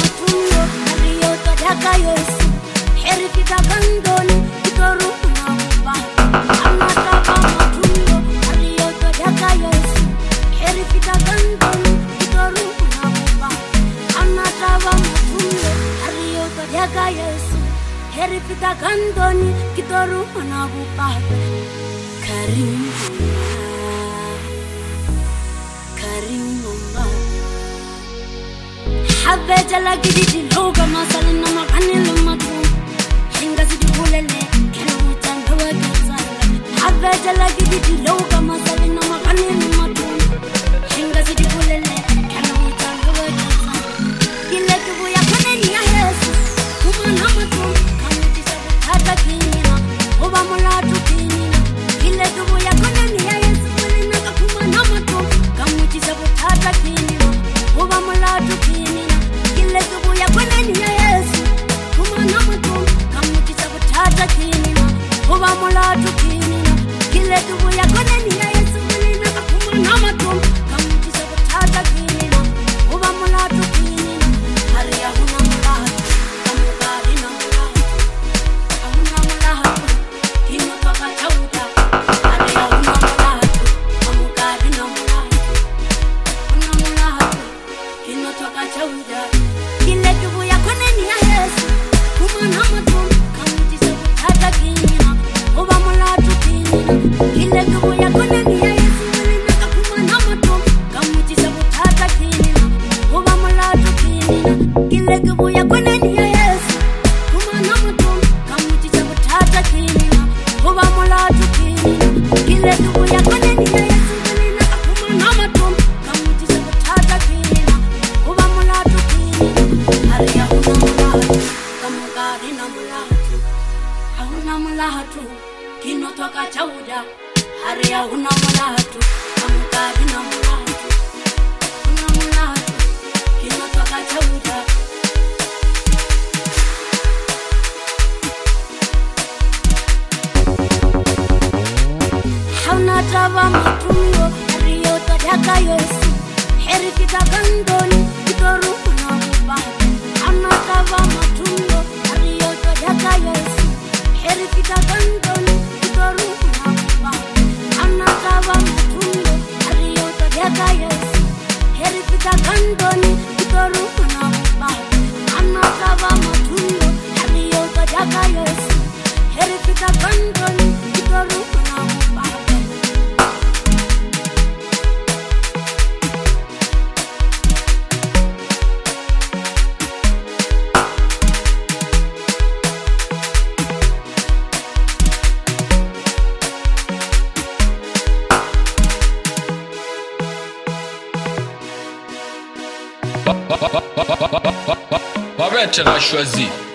matungo Rio tadaka Yesu Herifika kandoni Kitoru unakupa Anataba matungo Rio tadaka Yesu Herifika kandoni Kitoru unakupa Anataba matungo Rio tadaka Yesu Herifika kandoni Kitoru unakupa Karimumba حبيت الاقي دي لوقا ما صلنا ما غني لما تكون حين قصدي بولله كانوا تنهوا كتصل حبيت الاقي دي لوقا ما صلنا ما غني لما تكون حين قصدي بولله كانوا تنهوا كتصل قلت ابويا كنني يا يسوع وما نمتون كانوا تسبوا تاتكينينا وبمولاتو كينينا قلت ابويا كنني يا يسوع ولنا كما نمتون كانوا تسبوا تاتكينينا وبمولاتو كينينا Kiletubuya kweneni ya Yesu Kuma namutum Kamutisha kutata kinina Uba mulatu kinina Kiletubuya kweneni ya Yesu Mulina kakuma namutum Kamutisha kutata kinina Uba mulatu kinina Haria huna mulatu Kamukari na mulatu Ahuna mulatu Kino toka chauta Haria huna mulatu Kamukari na mulatu Huna mulatu Kino toka chauta Kiletubuya kweneni ya Yesu Kuma namutum Kamutisha kutata kinina Uba mulatu kinina Kiletubuya kweneni ya Yesu Mulina kakuma namutum Kamutisha kutata kinina Uba mulatu kinina Kiletubuya kweneni ya Yesu Kuma namutum Kamutisha kutata kinina Uba mulatu kinina Kiletubuya kweneni ya Yesu Mulina kakuma namutum Kamutisha kutata kinina Uba mulatu kinina Haria huna mulatu Kamukari na mulatu Ahuna mulatu Kino toka chauda Haria huna mulatu Kamukari na mulatu Huna mulatu Kino toka chauda Hauna taba matungo Rio tadaka Yesu Herifika kandoni Kitoru unakupa Anataba matungo Rio tadaka Yesu Herifika kandoni Kitoru unakupa Anataba matungo Rio tadaka Yesu Herifika kandoni Kitoru unakupa Anataba matungo Rio tadaka Yesu Herifika kandoni Kitoru unakupa Barrette l'a choisi.